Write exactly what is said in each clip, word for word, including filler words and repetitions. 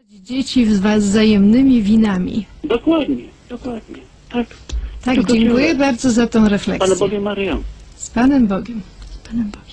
Dzieci z was wzajemnymi winami. Dokładnie, dokładnie. Tak. Tak, Tylko dziękuję tyle. bardzo za tą refleksję. Pana Bogiem Maryją. Z Panem Bogiem. Z Panem Bogiem.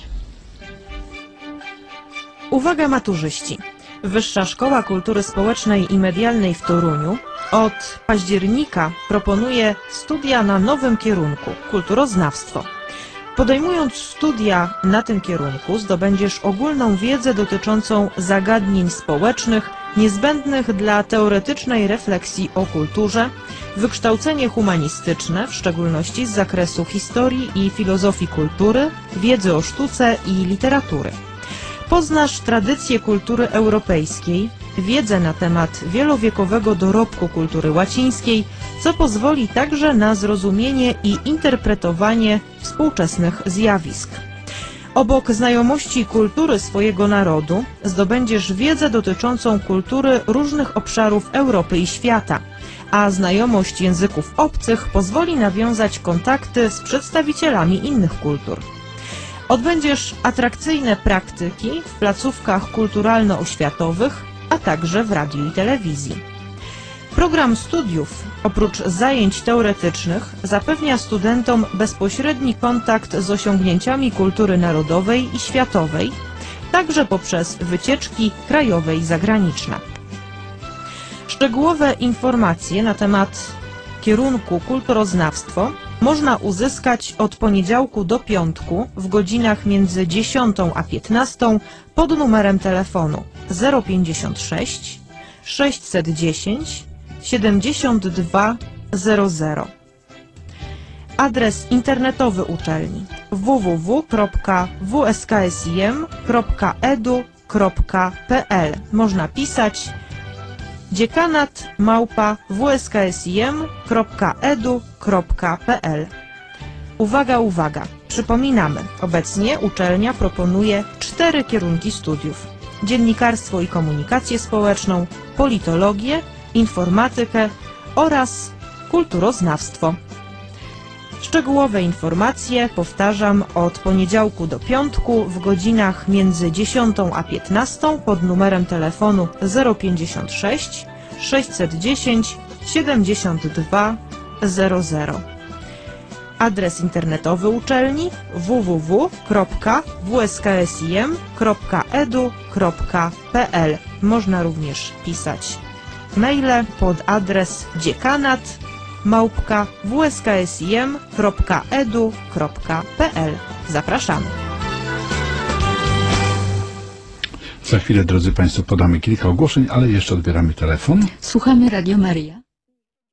Uwaga maturzyści! Wyższa Szkoła Kultury Społecznej i Medialnej w Toruniu od października proponuje studia na nowym kierunku – kulturoznawstwo. Podejmując studia na tym kierunku zdobędziesz ogólną wiedzę dotyczącą zagadnień społecznych niezbędnych dla teoretycznej refleksji o kulturze, wykształcenie humanistyczne, w szczególności z zakresu historii i filozofii kultury, wiedzy o sztuce i literatury. Poznasz tradycje kultury europejskiej, wiedzę na temat wielowiekowego dorobku kultury łacińskiej, co pozwoli także na zrozumienie i interpretowanie współczesnych zjawisk. Obok znajomości kultury swojego narodu zdobędziesz wiedzę dotyczącą kultury różnych obszarów Europy i świata, a znajomość języków obcych pozwoli nawiązać kontakty z przedstawicielami innych kultur. Odbędziesz atrakcyjne praktyki w placówkach kulturalno-oświatowych, a także w radiu i telewizji. Program studiów, oprócz zajęć teoretycznych, zapewnia studentom bezpośredni kontakt z osiągnięciami kultury narodowej i światowej, także poprzez wycieczki krajowe i zagraniczne. Szczegółowe informacje na temat kierunku kulturoznawstwo można uzyskać od poniedziałku do piątku w godzinach między dziesiątą a piętnastą pod numerem telefonu zero pięćdziesiąt sześć sześćset dziesięć siedemdziesiąt dwa zero zero. Adres internetowy uczelni w w w kropka w s k s i m kropka e d u kropka p l. Można pisać dziekanat małpa w s k s i m kropka e d u kropka p l. Uwaga, uwaga! Przypominamy, obecnie uczelnia proponuje cztery kierunki studiów: dziennikarstwo i komunikację społeczną, politologię, informatykę oraz kulturoznawstwo. Szczegółowe informacje, powtarzam, od poniedziałku do piątku w godzinach między dziesiątą a piętnastą pod numerem telefonu zero pięćdziesiąt sześć sześćset dziesięć siedemdziesiąt dwa zero zero. Adres internetowy uczelni w w w kropka w s k s i m kropka e d u kropka p l. Można również pisać maile pod adres dziekanat małpka w s k s i m kropka e d u kropka p l. Zapraszamy. Za chwilę, drodzy Państwo, podamy kilka ogłoszeń, ale jeszcze odbieramy telefon. Słuchamy Radio Maryja.